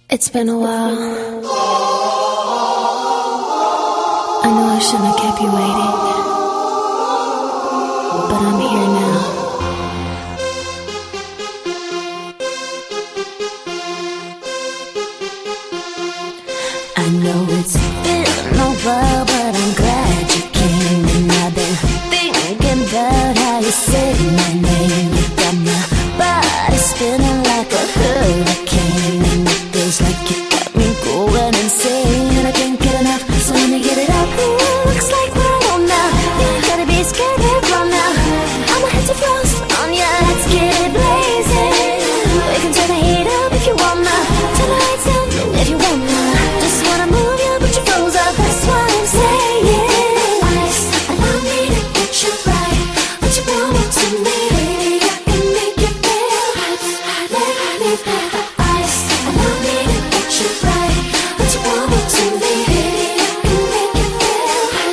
It's been a while. I know I shouldn't have kept you waiting, but I'm here now. I know it's been a while, but I'm glad you came. And I've been thinking about how you said my name. You got my body spinning like a hurricane, and it feels like you got me going insane. I can't get enough, so let me get it out. Ooh, looks like we're on now. You ain't gotta be scared, we're on now. I'ma hit the frost on ya, let's get it blazing. We can turn the heat up if you wanna, turn the lights down if you wanna. Just wanna move you, but you froze up, that's what I'm saying. Ice, allow me to get you right. What you want to me, baby, I can make you feel hot. Let me feel the ice, allow me to get you right. What you want to me, baby, I can make you feel hot.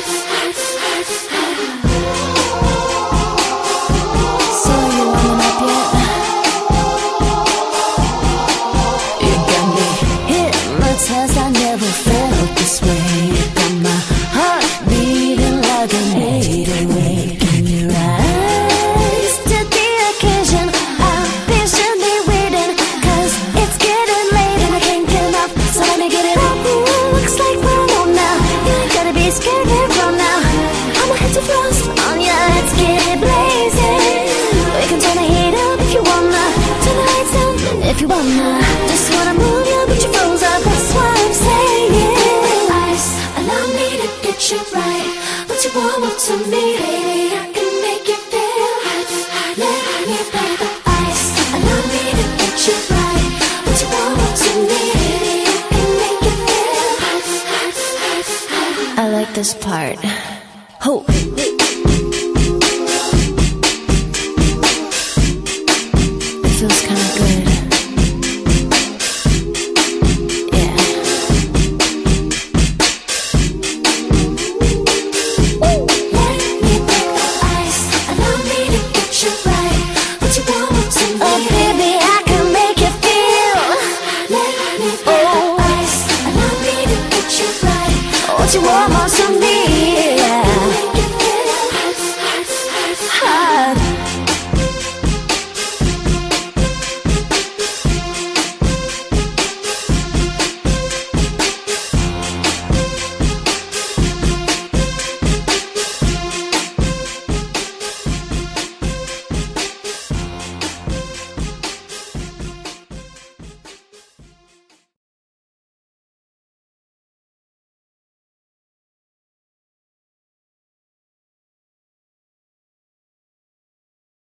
So you warming up yet? You got me hypnotized, I never felt this way. You got my heart beating like an 808. Can you rise to the occasion? I'm patiently waiting, 'cause it's getting late and I can't get enough, so let me get it up. Ooh, looks like we're on now. You ain't gotta be scared, we're on now. I'ma hit the frost on ya, let's get it blazing. We can turn the heat up if you wanna, turn the lights down if you wanna. Just wanna move you, but you froze up, that's what I'm saying. Ice, allow me to get you right. What you want to me, baby, I can make you feel hot. Let me play the ice, allow me to get you right. What you want to me, baby, I can make you feel hot. I like this part. Ho.